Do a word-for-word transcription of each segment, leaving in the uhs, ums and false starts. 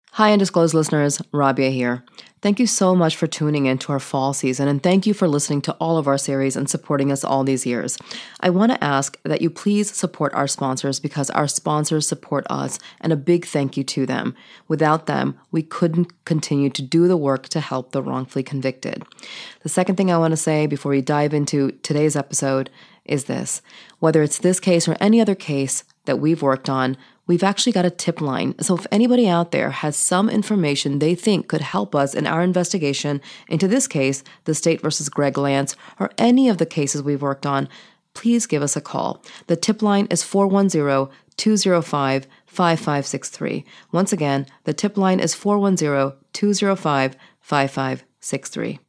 Hi, Undisclosed listeners, Rabia here. Thank you so much for tuning in to our fall season, and thank you for listening to all of our series and supporting us all these years. I want to ask that you please support our sponsors because our sponsors support us, and a big thank you to them. Without them, we couldn't continue to do the work to help the wrongfully convicted. The second thing I want to say before we dive into today's episode is this. Whether it's this case or any other case that we've worked on, we've actually got a tip line. So if anybody out there has some information they think could help us in our investigation into this case, the State versus Greg Lance, or any of the cases we've worked on, please give us a call. The tip line is four one zero, two zero five, five five six three. Once again, the tip line is four one zero, two zero five, five five six three.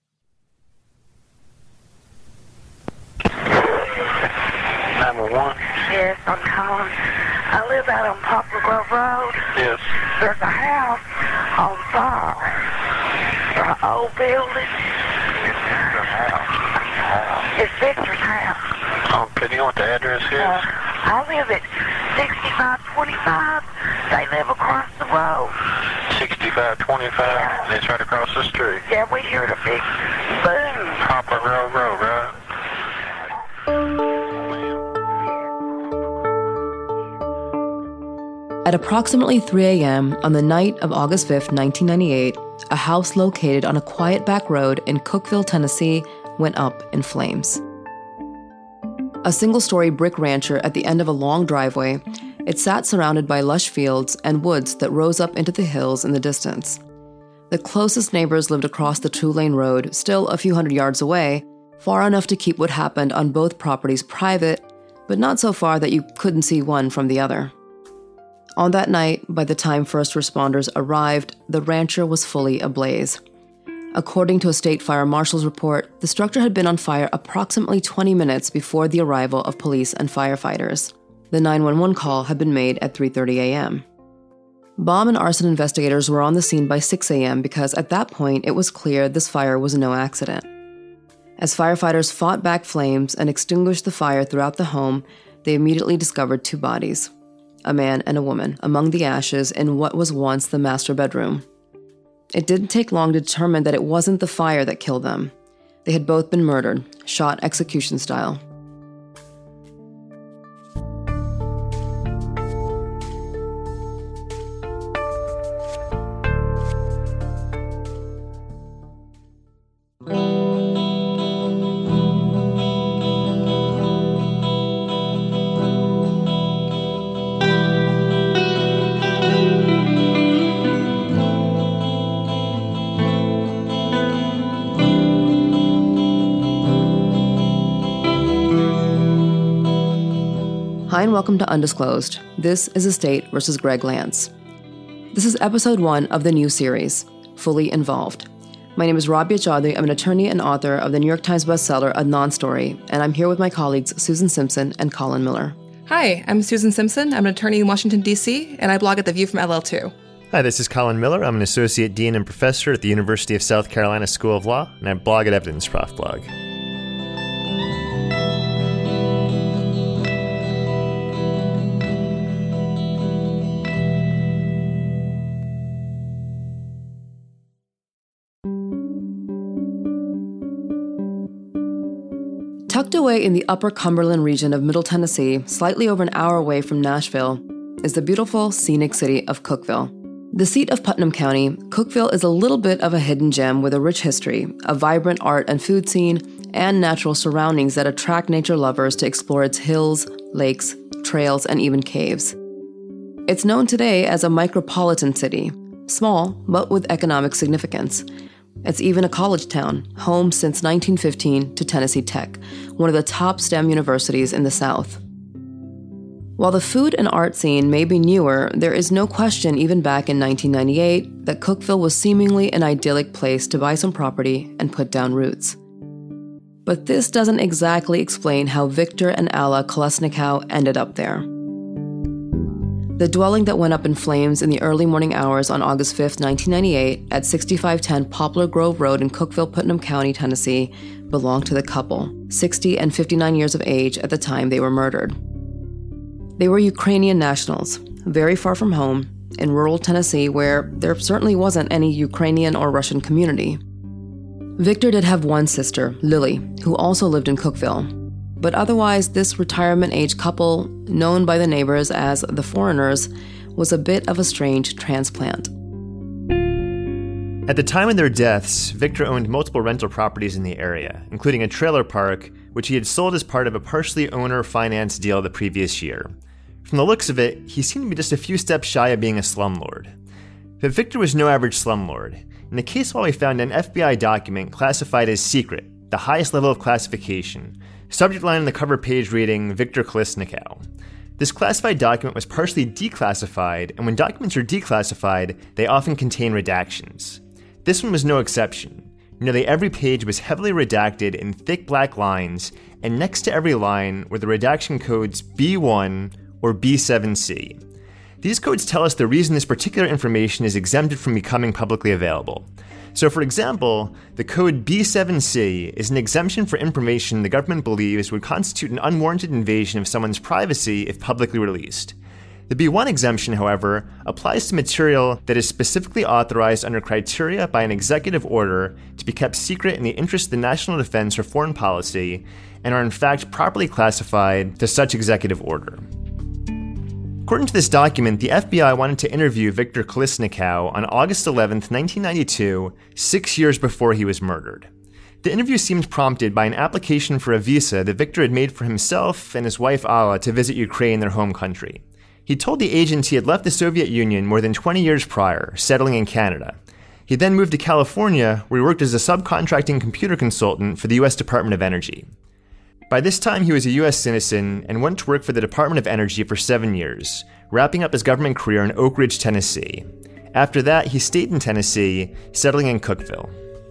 Number one. Yes, I'm calling. I live out on Poplar Grove Road. Yes. There's a house on fire. An old building. It's the house. It's Victor's house. Um, can you know what the address is? Uh, I live at sixty-five twenty-five. They live across the road. sixty-five twenty-five. It's right across the street. Yeah, we heard a big boom. Poplar Grove Road, right? At approximately three a.m. on the night of August fifth, nineteen ninety-eight, a house located on a quiet back road in Cookeville, Tennessee, went up in flames. A single-story brick rancher at the end of a long driveway, it sat surrounded by lush fields and woods that rose up into the hills in the distance. The closest neighbors lived across the two-lane road, still a few hundred yards away, far enough to keep what happened on both properties private, but not so far that you couldn't see one from the other. On that night, by the time first responders arrived, the rancher was fully ablaze. According to a state fire marshal's report, the structure had been on fire approximately twenty minutes before the arrival of police and firefighters. The nine one one call had been made at three thirty a.m. Bomb and arson investigators were on the scene by six a.m. because at that point it was clear this fire was no accident. As firefighters fought back flames and extinguished the fire throughout the home, they immediately discovered two bodies. A man and a woman, among the ashes in what was once the master bedroom. It didn't take long to determine that it wasn't the fire that killed them. They had both been murdered, shot execution style. Hi and welcome to Undisclosed. This is The State versus Greg Lance. This is episode one of the new series, Fully Involved. My name is Rabia Chaudhry. I'm an attorney and author of the New York Times bestseller, Adnan Story, and I'm here with my colleagues Susan Simpson and Colin Miller. Hi, I'm Susan Simpson. I'm an attorney in Washington, D C, and I blog at The View from L L two. Hi, this is Colin Miller. I'm an associate dean and professor at the University of South Carolina School of Law, and I blog at Evidence Prof Blog. Tucked away in the upper Cumberland region of Middle Tennessee, slightly over an hour away from Nashville, is the beautiful, scenic city of Cookeville. The seat of Putnam County, Cookeville is a little bit of a hidden gem with a rich history, a vibrant art and food scene, and natural surroundings that attract nature lovers to explore its hills, lakes, trails, and even caves. It's known today as a micropolitan city, small but with economic significance. It's even a college town, home since nineteen fifteen to Tennessee Tech, one of the top STEM universities in the South. While the food and art scene may be newer, there is no question even back in nineteen ninety-eight that Cookeville was seemingly an idyllic place to buy some property and put down roots. But this doesn't exactly explain how Victor and Alla Kolesnikow ended up there. The dwelling that went up in flames in the early morning hours on August fifth, nineteen ninety-eight, at sixty-five ten Poplar Grove Road in Cookeville, Putnam County, Tennessee, belonged to the couple, sixty and fifty-nine years of age at the time they were murdered. They were Ukrainian nationals, very far from home, in rural Tennessee where there certainly wasn't any Ukrainian or Russian community. Victor did have one sister, Lily, who also lived in Cookeville. But otherwise, this retirement-age couple, known by the neighbors as the Foreigners, was a bit of a strange transplant. At the time of their deaths, Victor owned multiple rental properties in the area, including a trailer park, which he had sold as part of a partially owner-financed deal the previous year. From the looks of it, he seemed to be just a few steps shy of being a slumlord. But Victor was no average slumlord. In the case file, we found an F B I document classified as secret, the highest level of classification. Subject line on the cover page reading, Victor Kolesnikow. This classified document was partially declassified, and when documents are declassified, they often contain redactions. This one was no exception. Nearly every page was heavily redacted in thick black lines, and next to every line were the redaction codes B one or B seven C. These codes tell us the reason this particular information is exempted from becoming publicly available. So for example, the code B seven C is an exemption for information the government believes would constitute an unwarranted invasion of someone's privacy if publicly released. The B one exemption, however, applies to material that is specifically authorized under criteria by an executive order to be kept secret in the interest of the national defense or foreign policy, and are in fact properly classified to such executive order. According to this document, the F B I wanted to interview Victor Kolesnikow on August eleventh, nineteen ninety-two, six years before he was murdered. The interview seemed prompted by an application for a visa that Victor had made for himself and his wife Alla to visit Ukraine, their home country. He told the agents he had left the Soviet Union more than twenty years prior, settling in Canada. He then moved to California, where he worked as a subcontracting computer consultant for the U S Department of Energy. By this time, he was a U S citizen and went to work for the Department of Energy for seven years, wrapping up his government career in Oak Ridge, Tennessee. After that, he stayed in Tennessee, settling in Cookeville.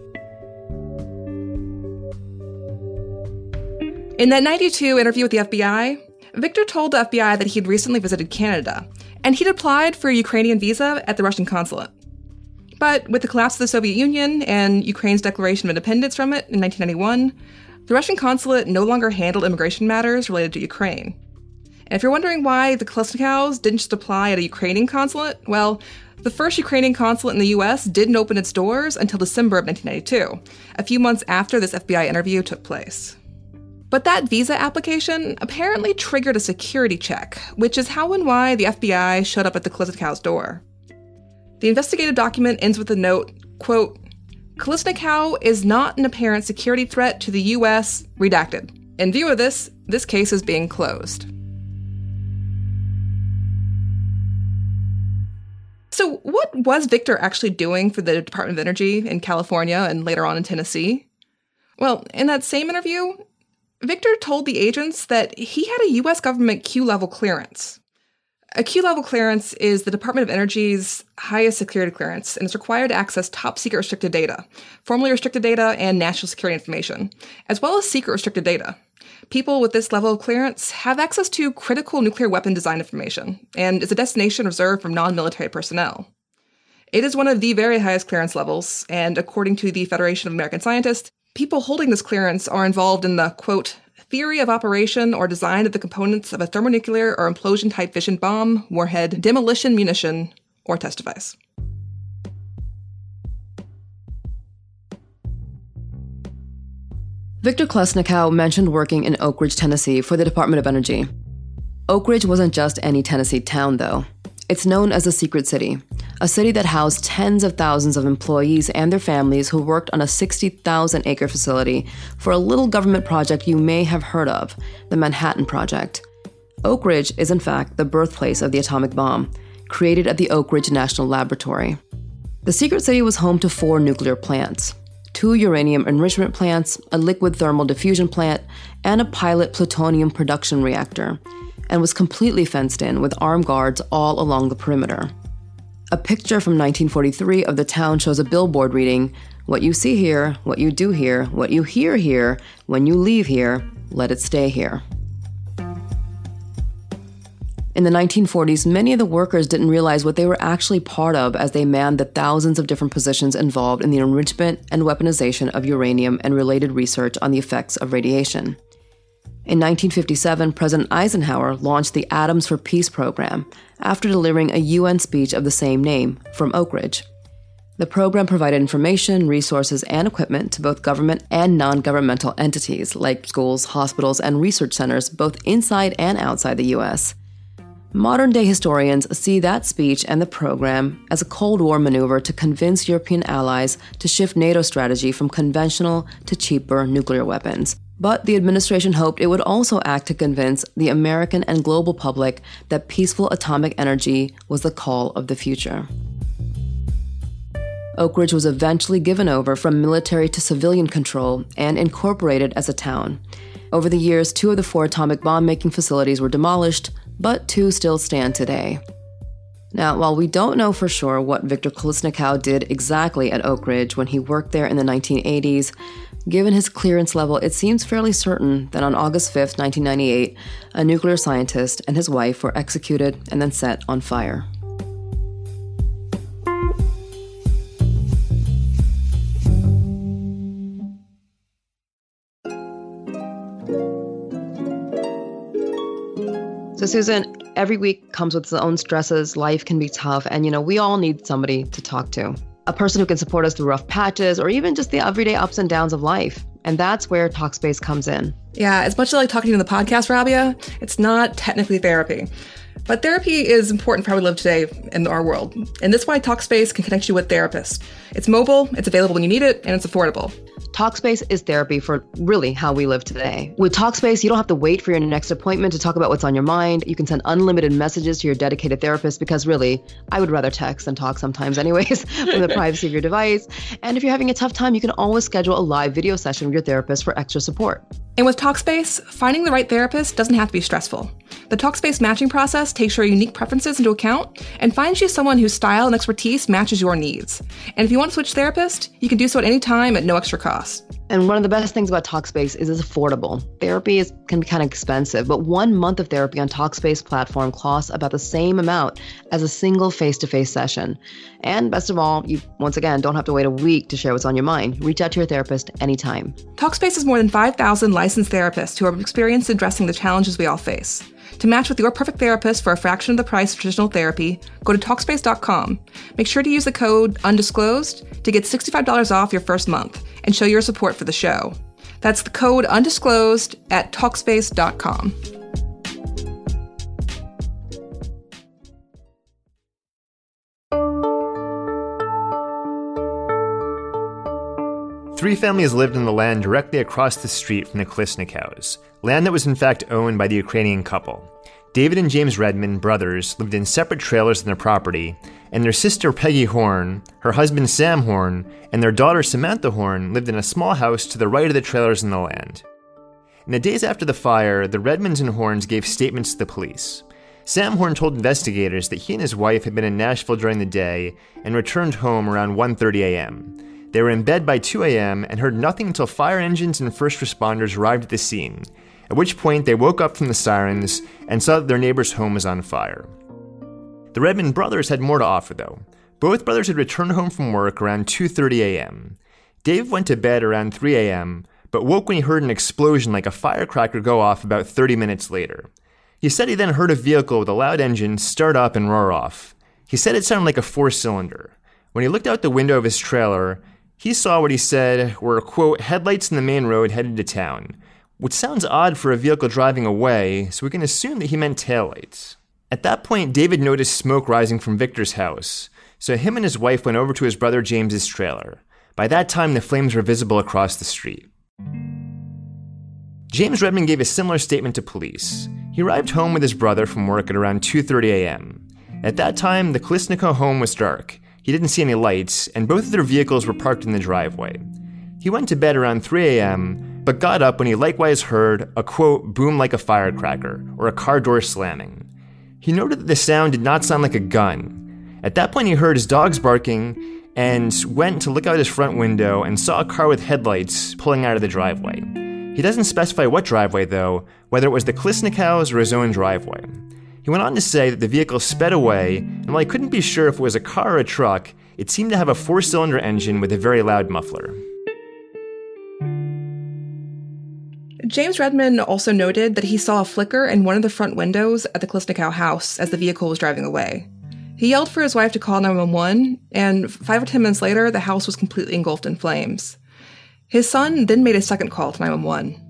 In that ninety-two interview with the F B I, Victor told the F B I that he'd recently visited Canada, and he'd applied for a Ukrainian visa at the Russian consulate. But with the collapse of the Soviet Union and Ukraine's declaration of independence from it in nineteen ninety-one, the Russian consulate no longer handled immigration matters related to Ukraine. And if you're wondering why the Kolesnikows didn't just apply at a Ukrainian consulate, well, the first Ukrainian consulate in the U S didn't open its doors until December of nineteen ninety-two, a few months after this F B I interview took place. But that visa application apparently triggered a security check, which is how and why the F B I showed up at the Kolesnikow's door. The investigative document ends with a note, quote, Kolesnikow is not an apparent security threat to the U S, redacted. In view of this, this case is being closed. So what was Victor actually doing for the Department of Energy in California and later on in Tennessee? Well, in that same interview, Victor told the agents that he had a U S government Q-level clearance. A Q-level clearance is the Department of Energy's highest security clearance and is required to access top-secret restricted data, formally restricted data, and national security information, as well as secret restricted data. People with this level of clearance have access to critical nuclear weapon design information, and is a destination reserved for non-military personnel. It is one of the very highest clearance levels, and according to the Federation of American Scientists, people holding this clearance are involved in the, quote, theory of operation or design of the components of a thermonuclear or implosion-type fission bomb, warhead, demolition munition, or test device. Victor Kolesnikow mentioned working in Oak Ridge, Tennessee for the Department of Energy. Oak Ridge wasn't just any Tennessee town, though. It's known as a secret city, a city that housed tens of thousands of employees and their families who worked on a sixty thousand acre facility for a little government project you may have heard of, the Manhattan Project. Oak Ridge is in fact the birthplace of the atomic bomb, created at the Oak Ridge National Laboratory. The secret city was home to four nuclear plants, two uranium enrichment plants, a liquid thermal diffusion plant, and a pilot plutonium production reactor, and was completely fenced in with armed guards all along the perimeter. A picture from nineteen forty-three of the town shows a billboard reading, "What you see here, what you do here, what you hear here, when you leave here, let it stay here." In the nineteen forties, many of the workers didn't realize what they were actually part of as they manned the thousands of different positions involved in the enrichment and weaponization of uranium and related research on the effects of radiation. In nineteen fifty-seven, President Eisenhower launched the Atoms for Peace program after delivering a U N speech of the same name from Oak Ridge. The program provided information, resources, and equipment to both government and non-governmental entities like schools, hospitals, and research centers both inside and outside the U S. Modern-day historians see that speech and the program as a Cold War maneuver to convince European allies to shift NATO's strategy from conventional to cheaper nuclear weapons. But the administration hoped it would also act to convince the American and global public that peaceful atomic energy was the call of the future. Oak Ridge was eventually given over from military to civilian control and incorporated as a town. Over the years, two of the four atomic bomb-making facilities were demolished, but two still stand today. Now, while we don't know for sure what Viktor Kolesnikow did exactly at Oak Ridge when he worked there in the nineteen eighties, given his clearance level, it seems fairly certain that on August fifth, nineteen ninety-eight, a nuclear scientist and his wife were executed and then set on fire. So, Susan, every week comes with its own stresses. Life can be tough. And, you know, we all need somebody to talk to. A person who can support us through rough patches or even just the everyday ups and downs of life. And that's where Talkspace comes in. Yeah, as much as I like talking to you in the podcast, Rabia, it's not technically therapy. But therapy is important for how we live today in our world. And that's why Talkspace can connect you with therapists. It's mobile, it's available when you need it, and it's affordable. Talkspace is therapy for really how we live today. With Talkspace, you don't have to wait for your next appointment to talk about what's on your mind. You can send unlimited messages to your dedicated therapist because really, I would rather text than talk sometimes anyways from the privacy of your device. And if you're having a tough time, you can always schedule a live video session with your therapist for extra support. And with Talkspace, finding the right therapist doesn't have to be stressful. The Talkspace matching process takes your unique preferences into account and finds you someone whose style and expertise matches your needs. And if you want to switch therapist, you can do so at any time at no extra cost. And one of the best things about Talkspace is it's affordable. Therapy is, can be kind of expensive, but one month of therapy on Talkspace platform costs about the same amount as a single face-to-face session. And best of all, you, once again, don't have to wait a week to share what's on your mind. Reach out to your therapist anytime. Talkspace has more than five thousand licensed therapists who are experienced addressing the challenges we all face. To match with your perfect therapist for a fraction of the price of traditional therapy, go to Talkspace dot com. Make sure to use the code UNDISCLOSED to get sixty-five dollars off your first month and show your support for the show. That's the code UNDISCLOSED at Talkspace dot com. Three families lived on the land directly across the street from the Kolesnikows, land that was in fact owned by the Ukrainian couple. David and James Redman, brothers, lived in separate trailers on their property, and their sister Peggy Horn, her husband Sam Horn, and their daughter Samantha Horn lived in a small house to the right of the trailers on the land. In the days after the fire, the Redmans and Horns gave statements to the police. Sam Horn told investigators that he and his wife had been in Nashville during the day and returned home around one thirty a.m. They were in bed by two a.m. and heard nothing until fire engines and first responders arrived at the scene, at which point they woke up from the sirens and saw that their neighbor's home was on fire. The Redman brothers had more to offer, though. Both brothers had returned home from work around two thirty a.m. Dave went to bed around three a.m., but woke when he heard an explosion like a firecracker go off about thirty minutes later. He said he then heard a vehicle with a loud engine start up and roar off. He said it sounded like a four-cylinder. When he looked out the window of his trailer, he saw what he said were, quote, headlights in the main road headed to town, which sounds odd for a vehicle driving away, so we can assume that he meant taillights. At that point, David noticed smoke rising from Victor's house, so him and his wife went over to his brother James's trailer. By that time, the flames were visible across the street. James Redman gave a similar statement to police. He arrived home with his brother from work at around two thirty a.m. At that time, the Kolesnikow home was dark. He didn't see any lights, and both of their vehicles were parked in the driveway. He went to bed around three a.m., but got up when he likewise heard a, quote, boom like a firecracker, or a car door slamming. He noted that the sound did not sound like a gun. At that point, he heard his dogs barking and went to look out his front window and saw a car with headlights pulling out of the driveway. He doesn't specify what driveway, though, whether it was the Kolesnikows or his own driveway. He went on to say that the vehicle sped away, and while he couldn't be sure if it was a car or a truck, it seemed to have a four-cylinder engine with a very loud muffler. James Redman also noted that he saw a flicker in one of the front windows at the Klesnikow house as the vehicle was driving away. He yelled for his wife to call nine one one, and five or ten minutes later, the house was completely engulfed in flames. His son then made a second call to nine one one.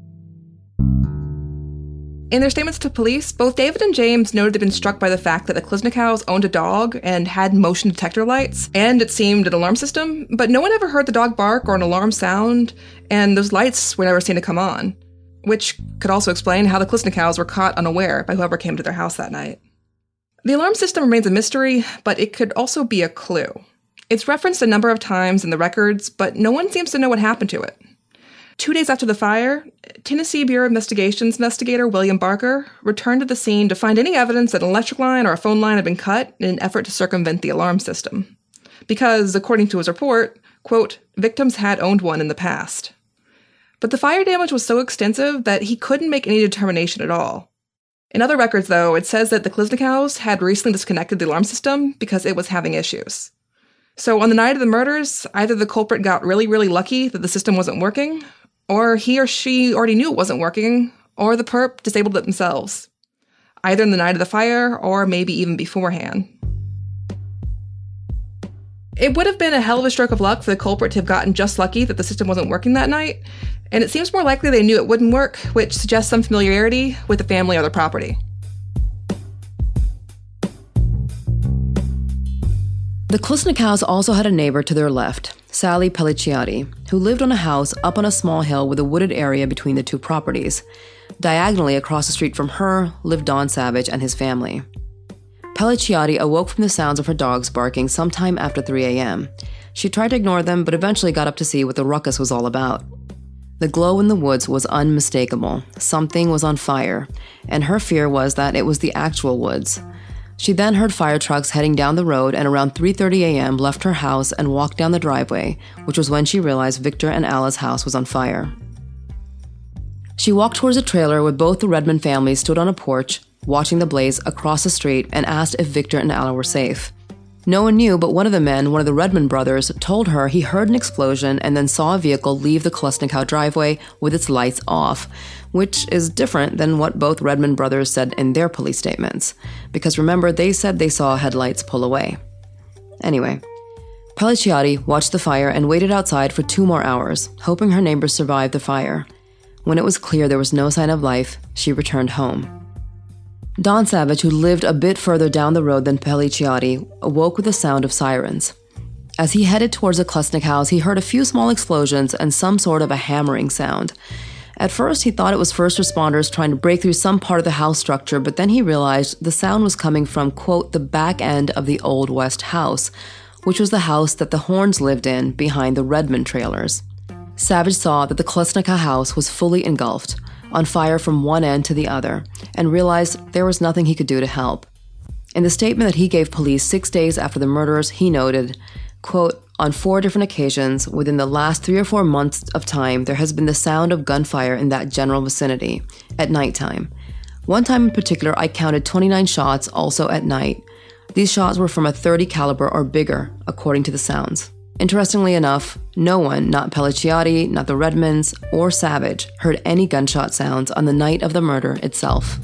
In their statements to police, both David and James noted they'd been struck by the fact that the Klesnikows owned a dog and had motion detector lights, and it seemed an alarm system, but no one ever heard the dog bark or an alarm sound, and those lights were never seen to come on, which could also explain how the Klesnikows were caught unaware by whoever came to their house that night. The alarm system remains a mystery, but it could also be a clue. It's referenced a number of times in the records, but no one seems to know what happened to it. Two days after the fire, Tennessee Bureau of Investigations investigator William Barker returned to the scene to find any evidence that an electric line or a phone line had been cut in an effort to circumvent the alarm system. Because, according to his report, quote, victims had owned one in the past. But the fire damage was so extensive that he couldn't make any determination at all. In other records, though, it says that the Klesnikows had recently disconnected the alarm system because it was having issues. So on the night of the murders, either the culprit got really, really lucky that the system wasn't working, or he or she already knew it wasn't working, or the perp disabled it themselves. Either in the night of the fire, or maybe even beforehand. It would have been a hell of a stroke of luck for the culprit to have gotten just lucky that the system wasn't working that night, and it seems more likely they knew it wouldn't work, which suggests some familiarity with the family or the property. The Klesnikows also had a neighbor to their left, Sally Pellicciati, who lived on a house up on a small hill with a wooded area between the two properties. Diagonally across the street from her lived Don Savage and his family. Pellicciati awoke from the sounds of her dogs barking sometime after three a.m. She tried to ignore them, but eventually got up to see what the ruckus was all about. The glow in the woods was unmistakable. Something was on fire, and her fear was that it was the actual woods. She then heard fire trucks heading down the road and around three thirty a.m. left her house and walked down the driveway, which was when she realized Victor and Alla's house was on fire. She walked towards a trailer where both the Redman families stood on a porch, watching the blaze across the street, and asked if Victor and Alla were safe. No one knew, but one of the men, one of the Redman brothers, told her he heard an explosion and then saw a vehicle leave the Klesnikow driveway with its lights off, which is different than what both Redman brothers said in their police statements. Because remember, they said they saw headlights pull away. Anyway, Pellicciati watched the fire and waited outside for two more hours, hoping her neighbors survived the fire. When it was clear there was no sign of life, she returned home. Don Savage, who lived a bit further down the road than Pellicciati, awoke with the sound of sirens. As he headed towards the Klesnikows, he heard a few small explosions and some sort of a hammering sound. At first, he thought it was first responders trying to break through some part of the house structure, but then he realized the sound was coming from, quote, the back end of the Old West house, which was the house that the Horns lived in behind the Redman trailers. Savage saw that the Klesnikow house was fully engulfed, on fire from one end to the other, and realized there was nothing he could do to help. In the statement that he gave police six days after the murders, he noted, quote, on four different occasions within the last three or four months of time, there has been the sound of gunfire in that general vicinity, at nighttime. One time in particular, I counted twenty-nine shots also at night. These shots were from a thirty caliber or bigger, according to the sounds. Interestingly enough, no one, not Pellicciati, not the Redmans, or Savage, heard any gunshot sounds on the night of the murder itself.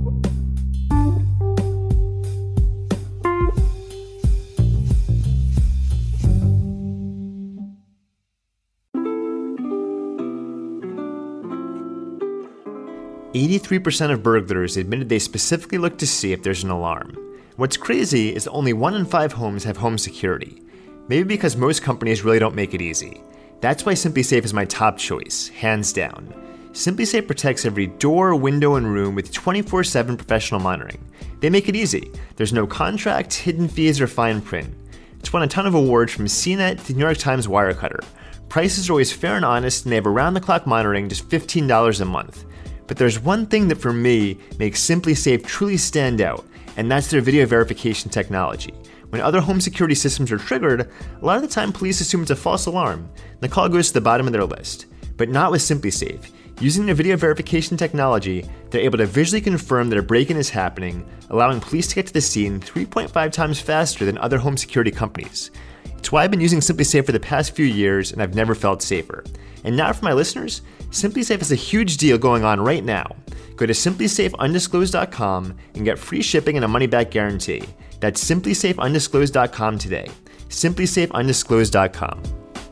eighty-three percent of burglars admitted they specifically look to see if there's an alarm. What's crazy is that only one in five homes have home security. Maybe because most companies really don't make it easy. That's why SimpliSafe is my top choice, hands down. SimpliSafe protects every door, window, and room with twenty-four seven professional monitoring. They make it easy. There's no contract, hidden fees, or fine print. It's won a ton of awards from C net to the New York Times Wirecutter. Prices are always fair and honest, and they have around-the-clock monitoring, just fifteen dollars a month. But there's one thing that for me makes SimpliSafe truly stand out, and that's their video verification technology. When other home security systems are triggered, a lot of the time police assume it's a false alarm, and the call goes to the bottom of their list. But not with SimpliSafe. Using their video verification technology, they're able to visually confirm that a break-in is happening, allowing police to get to the scene three point five times faster than other home security companies. It's why I've been using SimpliSafe for the past few years, and I've never felt safer. And now for my listeners, SimpliSafe has a huge deal going on right now. Go to simply safe undisclosed dot com and get free shipping and a money-back guarantee. That's simply safe undisclosed dot com today. simply safe undisclosed dot com.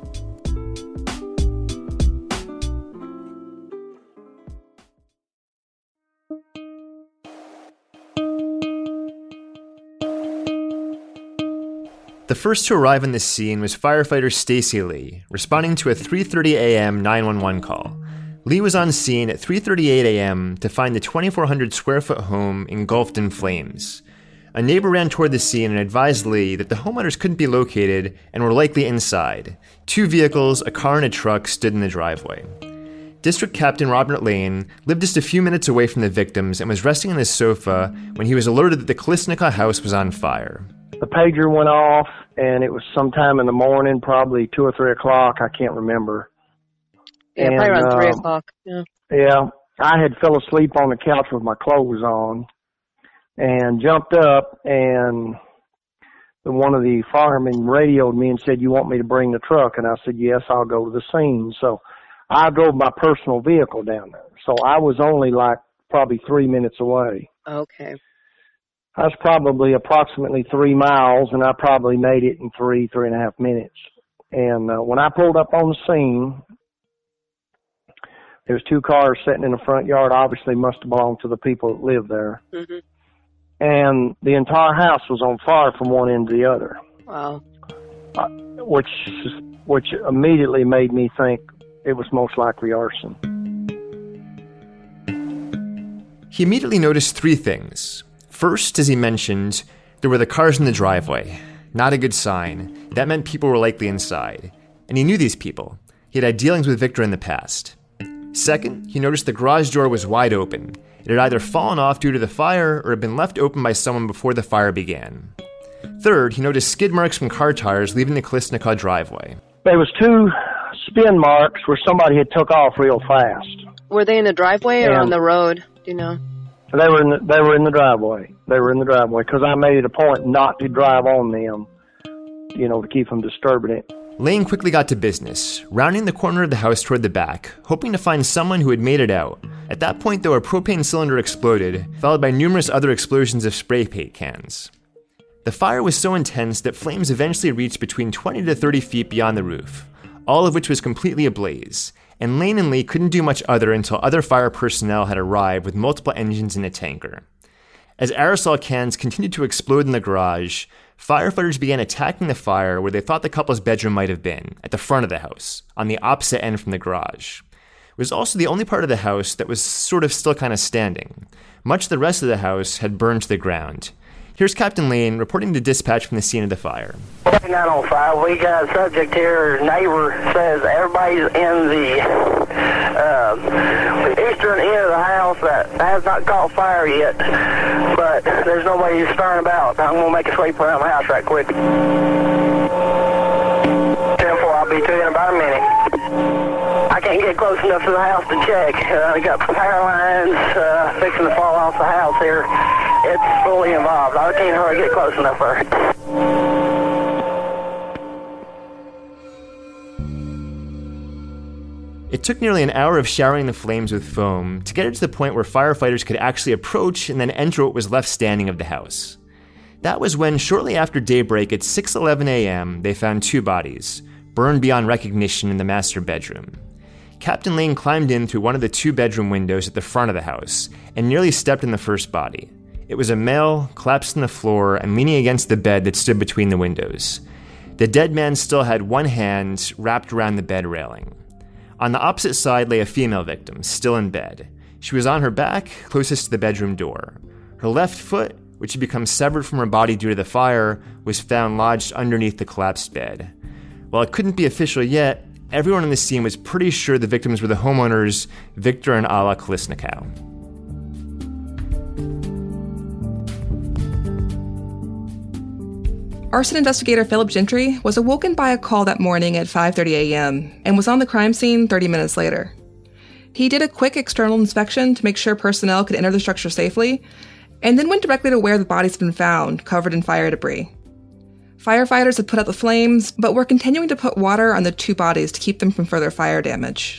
The first to arrive on the scene was firefighter Stacy Lee, responding to a three thirty a.m. nine one one call. Lee was on scene at three thirty-eight a.m. to find the twenty-four hundred square foot home engulfed in flames. A neighbor ran toward the scene and advised Lee that the homeowners couldn't be located and were likely inside. Two vehicles, a car and a truck, stood in the driveway. District Captain Robert Lane lived just a few minutes away from the victims and was resting on his sofa when he was alerted that the Kalistnikov house was on fire. The pager went off, and it was sometime in the morning, probably two or three o'clock. I can't remember. Yeah, and, probably around three uh, o'clock. Yeah. Yeah, I had fell asleep on the couch with my clothes on, and jumped up, and the, one of the firemen radioed me and said, "You want me to bring the truck?" And I said, "Yes, I'll go to the scene." So I drove my personal vehicle down there. So I was only like probably three minutes away. Okay. I was probably approximately three miles, and I probably made it in three, three and a half minutes. And uh, when I pulled up on the scene, there was two cars sitting in the front yard. Obviously must have belonged to the people that lived there. Mm-hmm. And the entire house was on fire from one end to the other. Wow. Uh, which, which immediately made me think it was most likely arson. He immediately noticed three things. First, as he mentioned, there were the cars in the driveway. Not a good sign. That meant people were likely inside. And he knew these people. He had had dealings with Victor in the past. Second, he noticed the garage door was wide open. It had either fallen off due to the fire or had been left open by someone before the fire began. Third, he noticed skid marks from car tires leaving the Kalistnikov driveway. There was two spin marks where somebody had took off real fast. Were they in the driveway or And on the road? Do you know? They were in the, they were in the driveway. They were in the driveway because I made it a point not to drive on them, you know, to keep from disturbing it. Lane quickly got to business, rounding the corner of the house toward the back, hoping to find someone who had made it out. At that point, though, a propane cylinder exploded, followed by numerous other explosions of spray paint cans. The fire was so intense that flames eventually reached between twenty to thirty feet beyond the roof, all of which was completely ablaze, and Lane and Lee couldn't do much other until other fire personnel had arrived with multiple engines and a tanker. As aerosol cans continued to explode in the garage, firefighters began attacking the fire where they thought the couple's bedroom might have been, at the front of the house, on the opposite end from the garage. It was also the only part of the house that was sort of still kind of standing. Much of the rest of the house had burned to the ground. Here's Captain Lane reporting to dispatch from the scene of the fire. nine oh five, we got a subject here. Neighbor says everybody's in the uh, eastern end of the house that has not caught fire yet, but there's nobody stirring about. I'm going to make a sweep around the house right quick. ten four, I'll be to you in about a minute. I can't get close enough to the house to check. Uh, we got power lines uh, fixing to fall off the house here. It's fully involved. I can't hardly get close enough for it. It took nearly an hour of showering the flames with foam to get it to the point where firefighters could actually approach and then enter what was left standing of the house. That was when, shortly after daybreak at six eleven a.m., they found two bodies, burned beyond recognition in the master bedroom. Captain Lane climbed in through one of the two bedroom windows at the front of the house and nearly stepped in the first body. It was a male, collapsed on the floor and leaning against the bed that stood between the windows. The dead man still had one hand wrapped around the bed railing. On the opposite side lay a female victim, still in bed. She was on her back, closest to the bedroom door. Her left foot, which had become severed from her body due to the fire, was found lodged underneath the collapsed bed. While it couldn't be official yet, everyone on the scene was pretty sure the victims were the homeowners, Victor and Alla Kalistnikov. Arson investigator Philip Gentry was awoken by a call that morning at five thirty a.m. and was on the crime scene thirty minutes later. He did a quick external inspection to make sure personnel could enter the structure safely, and then went directly to where the bodies had been found, covered in fire debris. Firefighters had put out the flames, but were continuing to put water on the two bodies to keep them from further fire damage.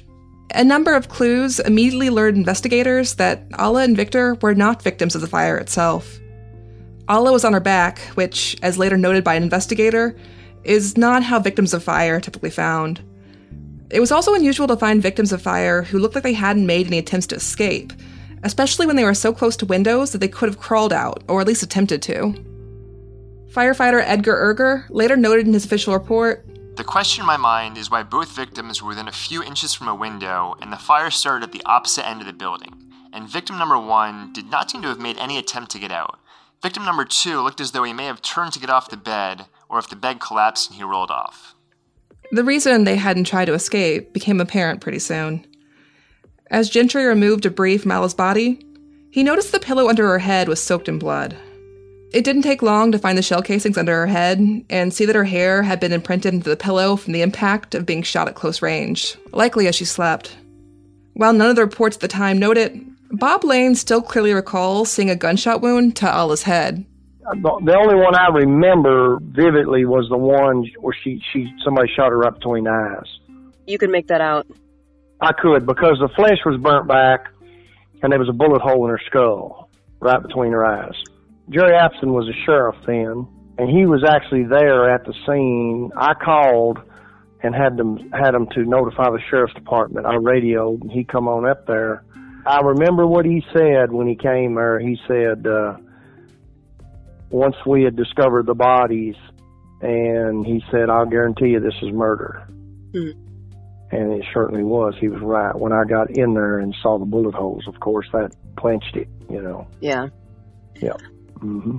A number of clues immediately alerted investigators that Alla and Victor were not victims of the fire itself. Alla was on her back, which, as later noted by an investigator, is not how victims of fire are typically found. It was also unusual to find victims of fire who looked like they hadn't made any attempts to escape, especially when they were so close to windows that they could have crawled out, or at least attempted to. Firefighter Edgar Erger later noted in his official report, "The question in my mind is why both victims were within a few inches from a window and the fire started at the opposite end of the building, and victim number one did not seem to have made any attempt to get out. Victim number two looked as though he may have turned to get off the bed, or if the bed collapsed and he rolled off." The reason they hadn't tried to escape became apparent pretty soon. As Gentry removed debris from Alla's body, he noticed the pillow under her head was soaked in blood. It didn't take long to find the shell casings under her head and see that her hair had been imprinted into the pillow from the impact of being shot at close range, likely as she slept. While none of the reports at the time note it, Bob Lane still clearly recalls seeing a gunshot wound to Alla's head. The only one I remember vividly was the one where she, she somebody shot her right between the eyes. You could make that out. I could, because the flesh was burnt back and there was a bullet hole in her skull right between her eyes. Jerry Apson was a sheriff then, and he was actually there at the scene. I called and had them had them to notify the sheriff's department. I radioed, and he come on up there. I remember what he said when he came there. He said, uh, once we had discovered the bodies, and he said, "I'll guarantee you this is murder." Mm-hmm. And it certainly was. He was right. When I got in there and saw the bullet holes, of course, that clinched it, you know. Yeah. Yeah. Mm-hmm.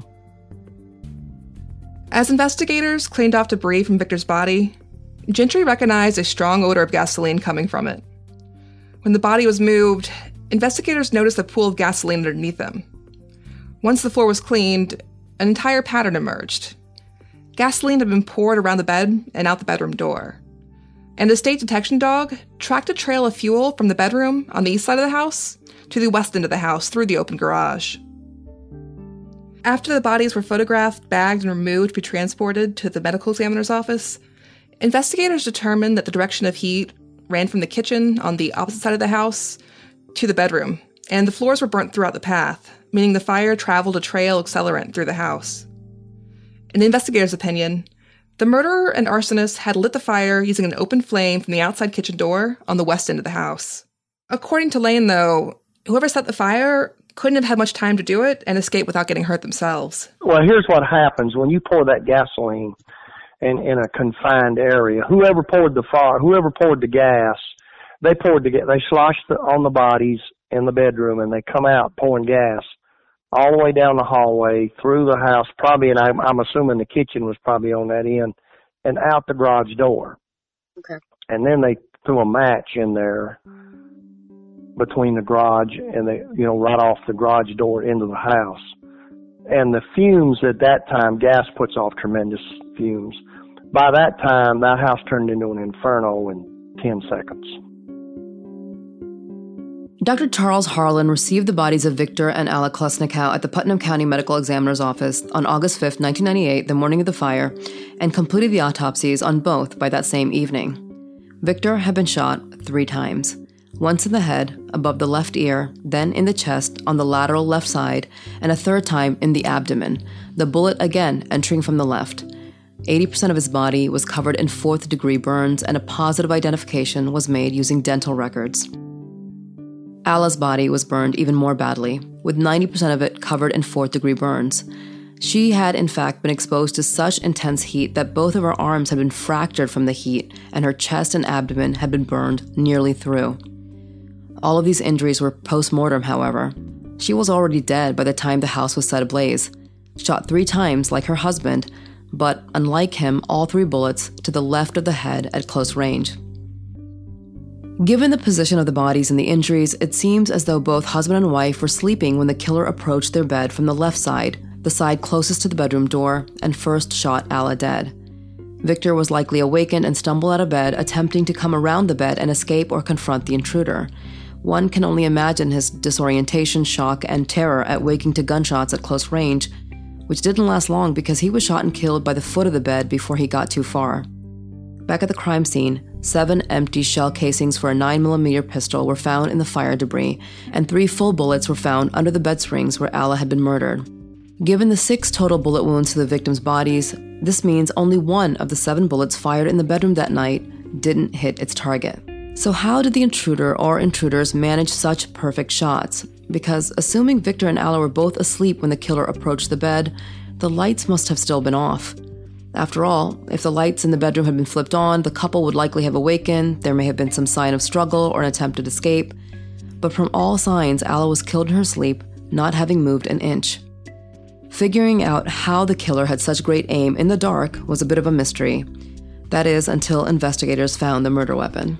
As investigators cleaned off debris from Victor's body, Gentry recognized a strong odor of gasoline coming from it. When the body was moved, investigators noticed a pool of gasoline underneath them. Once the floor was cleaned, an entire pattern emerged. Gasoline had been poured around the bed and out the bedroom door. And the state detection dog tracked a trail of fuel from the bedroom on the east side of the house to the west end of the house through the open garage. After the bodies were photographed, bagged, and removed to be transported to the medical examiner's office, investigators determined that the direction of heat ran from the kitchen on the opposite side of the house to the bedroom, and the floors were burnt throughout the path, meaning the fire traveled a trail accelerant through the house. In the investigators' opinion, the murderer and arsonist had lit the fire using an open flame from the outside kitchen door on the west end of the house. According to Lane, though, whoever set the fire couldn't have had much time to do it and escape without getting hurt themselves. Well, here's what happens when you pour that gasoline in, in a confined area. Whoever poured the fire, whoever poured the gas, they poured the they sloshed the, on the bodies in the bedroom, and they come out pouring gas all the way down the hallway, through the house, probably, and I'm, I'm assuming the kitchen was probably on that end, and out the garage door. Okay. And then they threw a match in there between the garage and the, you know, right off the garage door into the house. And the fumes at that time, gas puts off tremendous fumes. By that time, that house turned into an inferno in ten seconds. Doctor Charles Harlan received the bodies of Victor and Alla Klesnikow at the Putnam County Medical Examiner's Office on August fifth, nineteen ninety-eight, the morning of the fire, and completed the autopsies on both by that same evening. Victor had been shot three times. Once in the head, above the left ear, then in the chest on the lateral left side, and a third time in the abdomen, the bullet again entering from the left. eighty percent of his body was covered in fourth-degree burns, and a positive identification was made using dental records. Alla's body was burned even more badly, with ninety percent of it covered in fourth-degree burns. She had, in fact, been exposed to such intense heat that both of her arms had been fractured from the heat, and her chest and abdomen had been burned nearly through. All of these injuries were post-mortem, however. She was already dead by the time the house was set ablaze, shot three times like her husband, but unlike him, all three bullets to the left of the head at close range. Given the position of the bodies and the injuries, it seems as though both husband and wife were sleeping when the killer approached their bed from the left side, the side closest to the bedroom door, and first shot Alla dead. Victor was likely awakened and stumbled out of bed, attempting to come around the bed and escape or confront the intruder. One can only imagine his disorientation, shock, and terror at waking to gunshots at close range, which didn't last long because he was shot and killed by the foot of the bed before he got too far. Back at the crime scene, seven empty shell casings for a nine millimeter pistol were found in the fire debris, and three full bullets were found under the bed springs where Alla had been murdered. Given the six total bullet wounds to the victims' bodies, this means only one of the seven bullets fired in the bedroom that night didn't hit its target. So how did the intruder or intruders manage such perfect shots? Because assuming Victor and Alla were both asleep when the killer approached the bed, the lights must have still been off. After all, if the lights in the bedroom had been flipped on, the couple would likely have awakened, there may have been some sign of struggle or an attempted escape. But from all signs, Alla was killed in her sleep, not having moved an inch. Figuring out how the killer had such great aim in the dark was a bit of a mystery. That is, until investigators found the murder weapon.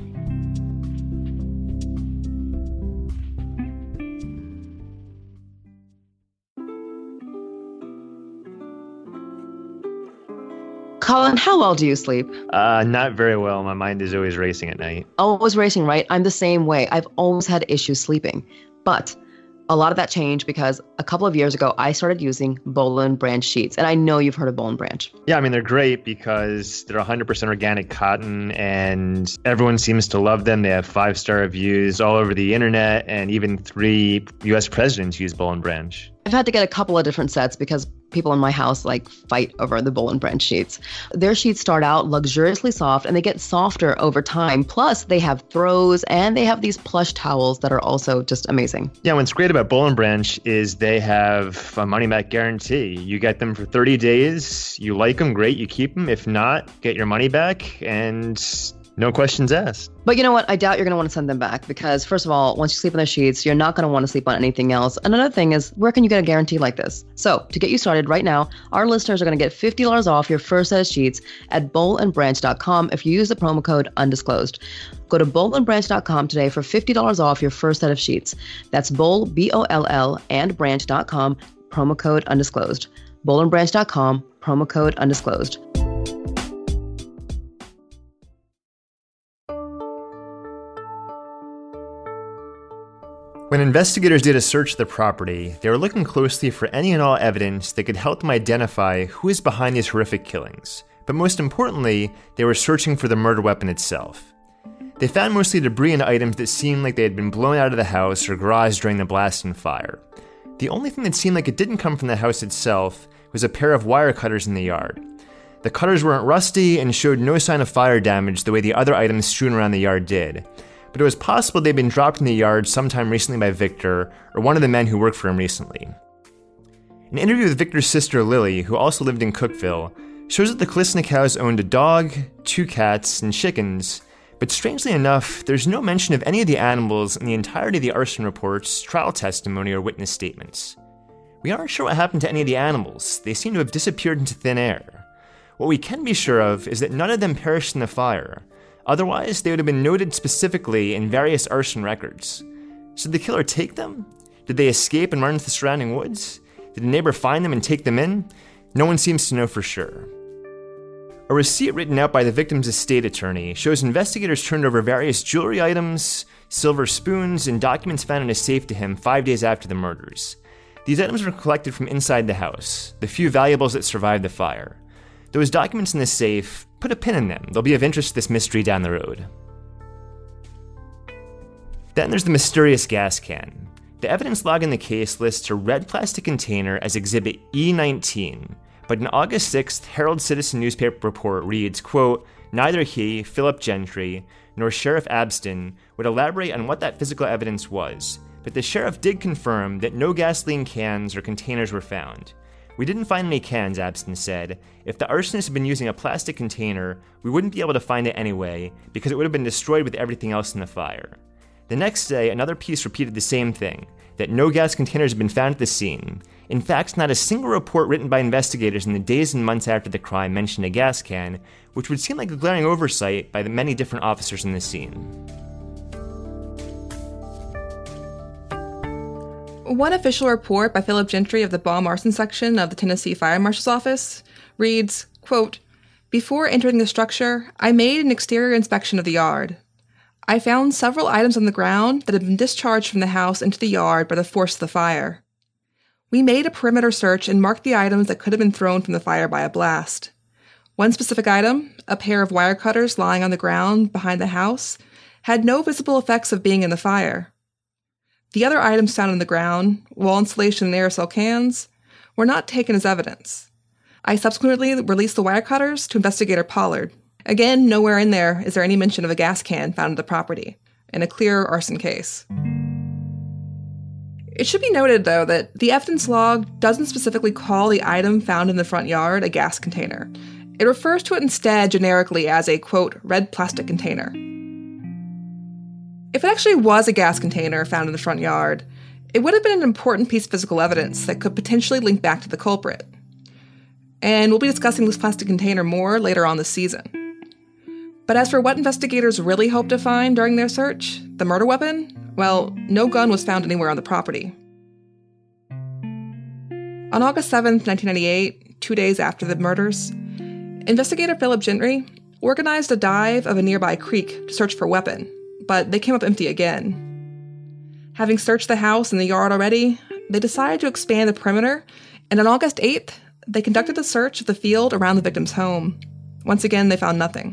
Colin, how well do you sleep? Uh, not very well. My mind is always racing at night. Always racing, right? I'm the same way. I've always had issues sleeping. But a lot of that changed because a couple of years ago, I started using Boll and Branch sheets. And I know you've heard of Boll and Branch. Yeah, I mean, they're great because they're one hundred percent organic cotton and everyone seems to love them. They have five-star reviews all over the internet, and even three U S presidents use Boll and Branch. I've had to get a couple of different sets because people in my house like fight over the Boll and Branch sheets. Their sheets start out luxuriously soft and they get softer over time. Plus, they have throws and they have these plush towels that are also just amazing. Yeah, what's great about Boll and Branch is they have a money-back guarantee. You get them for thirty days. You like them, great. You keep them. If not, get your money back and no questions asked. But you know what? I doubt you're going to want to send them back because, first of all, once you sleep on the sheets, you're not going to want to sleep on anything else. Another thing is, where can you get a guarantee like this? So, to get you started right now, our listeners are going to get fifty dollars off your first set of sheets at boll and branch dot com if you use the promo code undisclosed. Go to boll and branch dot com today for fifty dollars off your first set of sheets. That's Boll, B O L L, and branch dot com, promo code undisclosed. boll and branch dot com, promo code undisclosed. When investigators did a search of the property, they were looking closely for any and all evidence that could help them identify who is behind these horrific killings. But most importantly, they were searching for the murder weapon itself. They found mostly debris and items that seemed like they had been blown out of the house or garage during the blast and fire. The only thing that seemed like it didn't come from the house itself was a pair of wire cutters in the yard. The cutters weren't rusty and showed no sign of fire damage the way the other items strewn around the yard did. But it was possible they'd been dropped in the yard sometime recently by Victor or one of the men who worked for him recently. An interview with Victor's sister Lily, who also lived in Cookeville, shows that the Klisnikovs owned a dog, two cats, and chickens, but strangely enough, there's no mention of any of the animals in the entirety of the arson reports, trial testimony, or witness statements. We aren't sure what happened to any of the animals. They seem to have disappeared into thin air. What we can be sure of is that none of them perished in the fire. Otherwise, they would have been noted specifically in various arson records. So did the killer take them? Did they escape and run into the surrounding woods? Did a neighbor find them and take them in? No one seems to know for sure. A receipt written out by the victim's estate attorney shows investigators turned over various jewelry items, silver spoons, and documents found in a safe to him five days after the murders. These items were collected from inside the house, the few valuables that survived the fire. Those documents in the safe, put a pin in them. They'll be of interest to this mystery down the road. Then there's the mysterious gas can. The evidence log in the case lists a red plastic container as Exhibit E nineteen, but an August sixth Herald Citizen newspaper report reads, quote, "Neither he, Philip Gentry, nor Sheriff Abston would elaborate on what that physical evidence was, but the sheriff did confirm that no gasoline cans or containers were found. We didn't find any cans," Abston said. "If the arsonist had been using a plastic container, we wouldn't be able to find it anyway, because it would have been destroyed with everything else in the fire." The next day, another piece repeated the same thing, that no gas containers had been found at the scene. In fact, not a single report written by investigators in the days and months after the crime mentioned a gas can, which would seem like a glaring oversight by the many different officers in the scene. One official report by Philip Gentry of the bomb arson section of the Tennessee Fire Marshal's Office reads, quote, "Before entering the structure, I made an exterior inspection of the yard. I found several items on the ground that had been discharged from the house into the yard by the force of the fire. We made a perimeter search and marked the items that could have been thrown from the fire by a blast. One specific item, a pair of wire cutters lying on the ground behind the house, had no visible effects of being in the fire. The other items found on the ground, wall insulation and aerosol cans, were not taken as evidence. I subsequently released the wire cutters to Investigator Pollard. Again, nowhere in there is there any mention of a gas can found at the property, in a clear arson case. It should be noted, though, that the evidence log doesn't specifically call the item found in the front yard a gas container. It refers to it instead generically as a, quote, red plastic container. If it actually was a gas container found in the front yard, it would have been an important piece of physical evidence that could potentially link back to the culprit. And we'll be discussing this plastic container more later on this season. But as for what investigators really hoped to find during their search, the murder weapon, well, no gun was found anywhere on the property. On August seventh, nineteen ninety-eight, two days after the murders, investigator Philip Gentry organized a dive of a nearby creek to search for a weapon, but they came up empty again. Having searched the house and the yard already, they decided to expand the perimeter, and on August eighth, they conducted a search of the field around the victim's home. Once again, they found nothing.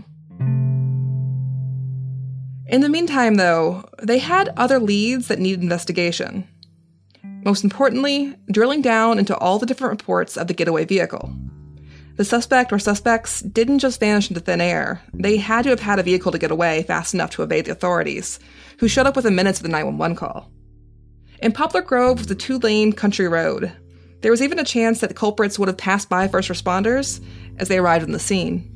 In the meantime, though, they had other leads that needed investigation. Most importantly, drilling down into all the different reports of the getaway vehicle. The suspect or suspects didn't just vanish into thin air. They had to have had a vehicle to get away fast enough to evade the authorities, who showed up within minutes of the nine one one call. And Poplar Grove was a two-lane country road. There was even a chance that the culprits would have passed by first responders as they arrived on the scene.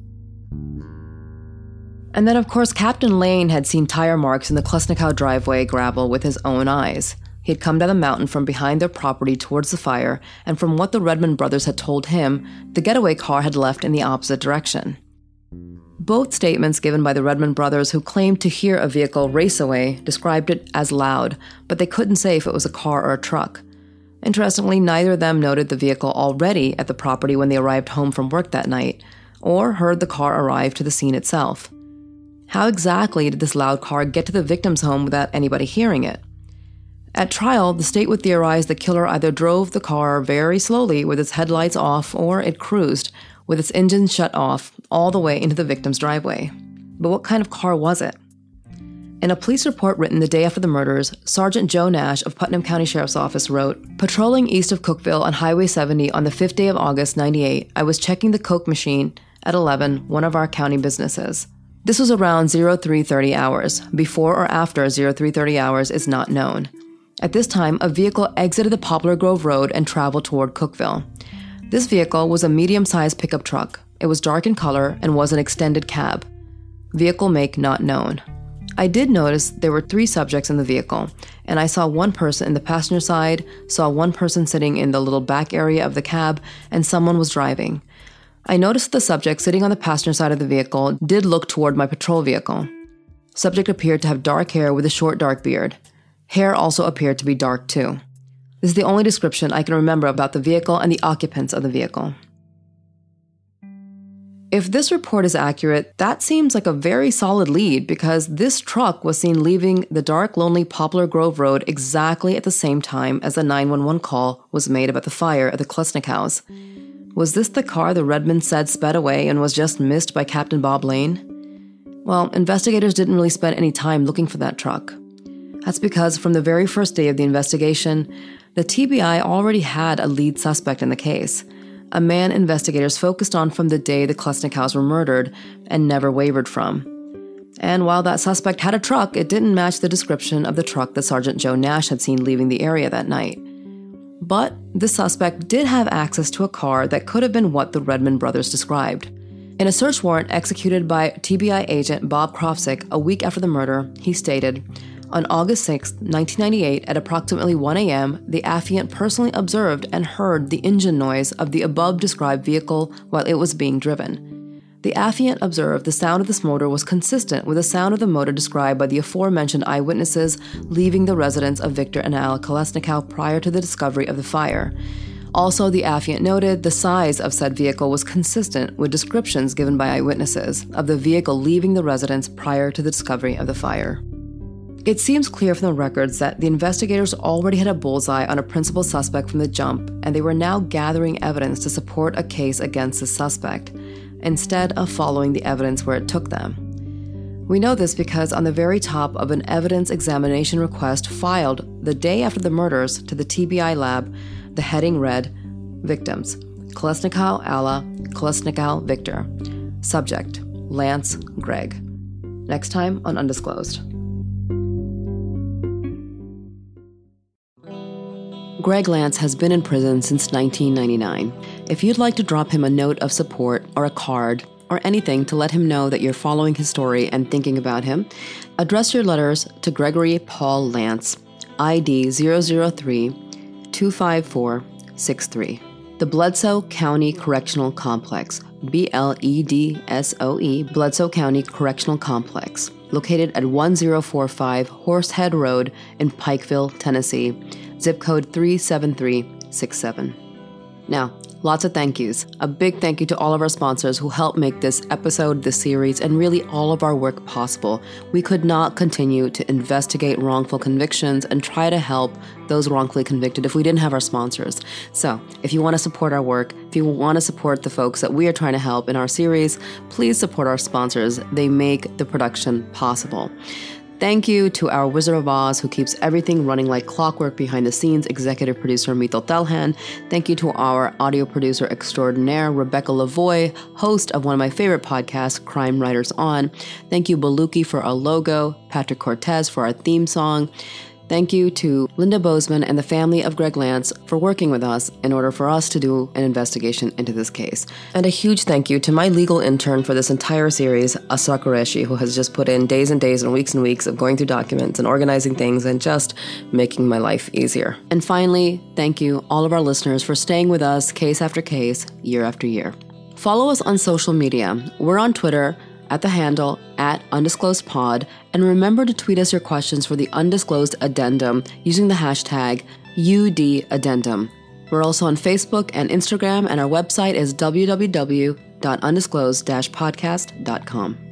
And then, of course, Captain Lane had seen tire marks in the Klesnikow driveway gravel with his own eyes. He had come down the mountain from behind their property towards the fire, and from what the Redmond brothers had told him, the getaway car had left in the opposite direction. Both statements given by the Redmond brothers, who claimed to hear a vehicle race away, described it as loud, but they couldn't say if it was a car or a truck. Interestingly, neither of them noted the vehicle already at the property when they arrived home from work that night, or heard the car arrive to the scene itself. How exactly did this loud car get to the victim's home without anybody hearing it? At trial, the state would theorize the killer either drove the car very slowly with its headlights off, or it cruised, with its engine shut off, all the way into the victim's driveway. But what kind of car was it? In a police report written the day after the murders, Sergeant Joe Nash of Putnam County Sheriff's Office wrote, "Patrolling east of Cookeville on Highway seventy on the fifth day of August, ninety-eight, I was checking the Coke machine at eleven, one of our county businesses. This was around oh three thirty hours. Before or after oh three thirty hours is not known. At this time, a vehicle exited the Poplar Grove Road and traveled toward Cookeville. This vehicle was a medium-sized pickup truck. It was dark in color and was an extended cab. Vehicle make not known. I did notice there were three subjects in the vehicle, and I saw one person in the passenger side, saw one person sitting in the little back area of the cab, and someone was driving. I noticed the subject sitting on the passenger side of the vehicle did look toward my patrol vehicle. Subject appeared to have dark hair with a short dark beard. Hair also appeared to be dark too. This is the only description I can remember about the vehicle and the occupants of the vehicle." If this report is accurate, that seems like a very solid lead, because this truck was seen leaving the dark, lonely Poplar Grove Road exactly at the same time as the nine one one call was made about the fire at the Klesnikows. Was this the car the Redmonds said sped away and was just missed by Captain Bob Lane? Well, investigators didn't really spend any time looking for that truck. That's because from the very first day of the investigation, the T B I already had a lead suspect in the case, a man investigators focused on from the day the Klesnikows were murdered and never wavered from. And while that suspect had a truck, it didn't match the description of the truck that Sergeant Joe Nash had seen leaving the area that night. But the suspect did have access to a car that could have been what the Redmond brothers described. In a search warrant executed by T B I agent Bob Krofzik a week after the murder, he stated, "On August sixth, nineteen ninety-eight, at approximately one a.m., the affiant personally observed and heard the engine noise of the above-described vehicle while it was being driven. The affiant observed the sound of this motor was consistent with the sound of the motor described by the aforementioned eyewitnesses leaving the residence of Victor and Al Klesnikow prior to the discovery of the fire. Also, the affiant noted the size of said vehicle was consistent with descriptions given by eyewitnesses of the vehicle leaving the residence prior to the discovery of the fire." It seems clear from the records that the investigators already had a bullseye on a principal suspect from the jump, and they were now gathering evidence to support a case against the suspect. instead of following the evidence where it took them. We know this because on the very top of an evidence examination request filed the day after the murders to the T B I lab, the heading read, Victims, Kolesnikov Alla, Kolesnikov Victor. Subject, Lance Gregg. Next time on Undisclosed. Gregg Lance has been in prison since nineteen ninety-nine. If you'd like to drop him a note of support or a card or anything to let him know that you're following his story and thinking about him, address your letters to Gregory Paul Lance, I D zero zero three two five four six three. The Bledsoe County Correctional Complex, B L E D S O E, Bledsoe County Correctional Complex, located at one zero four five Horsehead Road in Pikeville, Tennessee, zip code three seven three six seven. Now, lots of thank yous. A big thank you to all of our sponsors who helped make this episode, this series, and really all of our work possible. We could not continue to investigate wrongful convictions and try to help those wrongfully convicted if we didn't have our sponsors. So, if you want to support our work, if you want to support the folks that we are trying to help in our series, please support our sponsors. They make the production possible. Thank you to our Wizard of Oz, who keeps everything running like clockwork behind the scenes, executive producer Mithil Thelhan. Thank you to our audio producer extraordinaire, Rebecca Lavoie, host of one of my favorite podcasts, Crime Writers On. Thank you, Baluki, for our logo, Patrick Cortez for our theme song. Thank you to Linda Bozeman and the family of Gregg Lance for working with us in order for us to do an investigation into this case. And a huge thank you to my legal intern for this entire series, Asa Qureshi, who has just put in days and days and weeks and weeks of going through documents and organizing things and just making my life easier. And finally, thank you, all of our listeners, for staying with us case after case, year after year. Follow us on social media. We're on Twitter at the handle at Undisclosed Pod, and remember to tweet us your questions for the Undisclosed Addendum using the hashtag U D Addendum. We're also on Facebook and Instagram, and our website is w w w dot undisclosed dash podcast dot com.